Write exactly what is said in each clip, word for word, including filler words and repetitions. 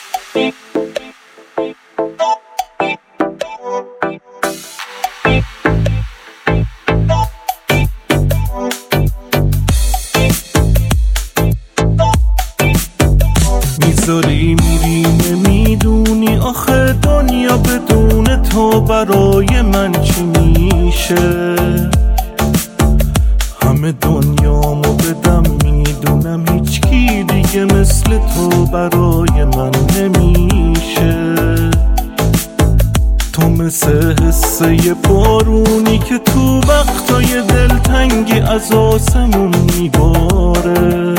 میذاری میری نمیدونی آخه دنیا بدون تو برای من چی میشه. همه دنیامو بدم میدونم هیچکی دیگه مثل تو برای من نمیشه. تو مثل حسه بارونی که تو وقتای دلتنگی از آسمون میباره.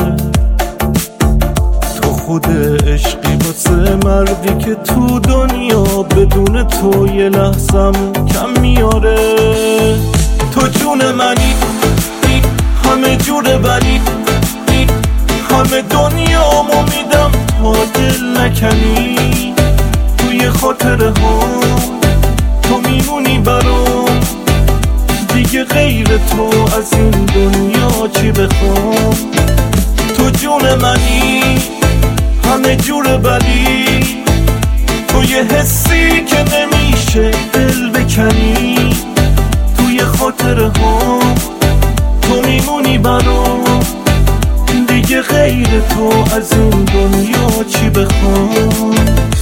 خود عشقی واسه مردی که تو دنیا بدون تو یه لحظم کم میاره. تو جون منی همه جور ولی همه دنیامو میدم تا دل نکنی. توی خاطره ها تو میمونی برام، دیگه غیر تو از این دنیا چی بخوام. تو جون منی همه جور ولی تو یه حسی که نمیشه دل بکنی. توی خاطره ها تو میمونی برام، دیگه غیر تو از این دنیا چی بخوام.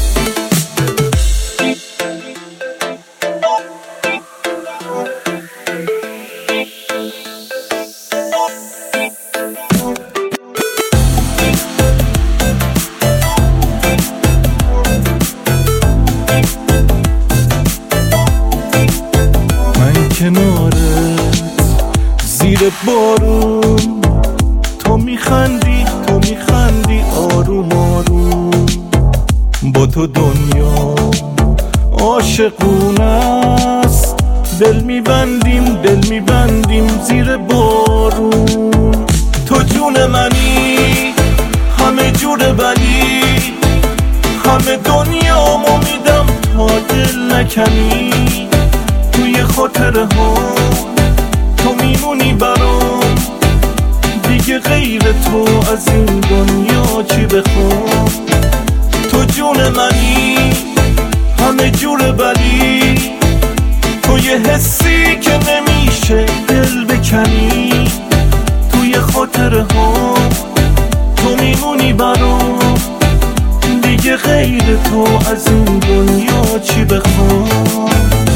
کنارت زیر بارون تو میخندی تو میخندی آروم آروم. با تو دنیا عاشقونه است، دل میبندیم دل میبندیم زیر بارون. تو جون منی همه جور ولی همه دنیامو میدم تا دل نکنی. توی خاطره ها تو میمونی برام، دیگه غیر تو از این دنیا چی بخوام. تو جون منی همه جور ولی تو یه حسی که نمیشه دل بکنی. توی خاطره ها تو میمونی برام، دیگه غیر تو از این دنیا چی بخوام.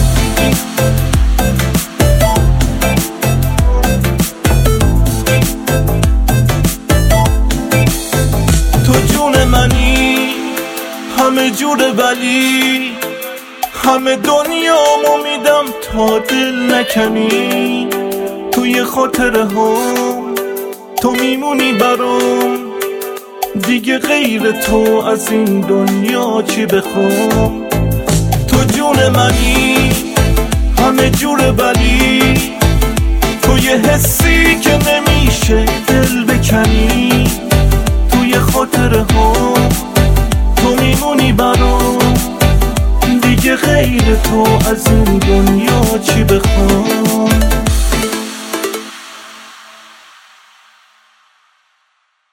تو جون منی همه جور ولی همه دنیامو میدم تا دل نکنی. توی خاطره ها تو میمونی برام، دیگه غیر تو از این دنیا چی بخوام. تو جون منی همه جور ولی تو یه حسی که نمیشه دل بکنی. توی خاطره ها تو میمونی برام، دیگه غیر تو از این دنیا چی بخوام.